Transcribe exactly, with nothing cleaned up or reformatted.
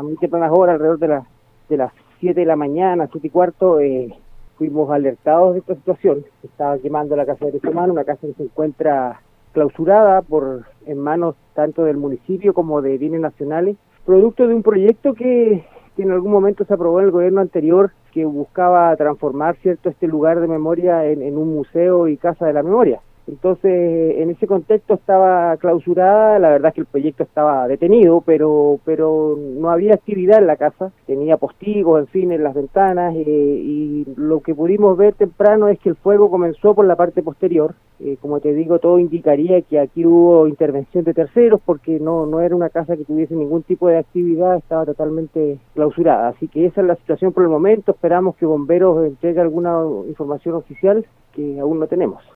muy tempranas horas, alrededor de, la, de las siete de la mañana, siete y cuarto, eh, fuimos alertados de esta situación. Se estaba quemando la casa de derechos humanos, una casa que se encuentra clausurada por en manos tanto del municipio como de bienes nacionales, producto de un proyecto que, que en algún momento se aprobó en el gobierno anterior, que buscaba transformar cierto este lugar de memoria en, en un museo y casa de la memoria. Entonces, en ese contexto estaba clausurada, la verdad es que el proyecto estaba detenido, pero pero no había actividad en la casa, tenía postigos, en fin, en las ventanas, eh, y lo que pudimos ver temprano es que el fuego comenzó por la parte posterior. Eh, como te digo, todo indicaría que aquí hubo intervención de terceros, porque no, no era una casa que tuviese ningún tipo de actividad, estaba totalmente clausurada. Así que esa es la situación por el momento, esperamos que Bomberos entregue alguna información oficial que aún no tenemos.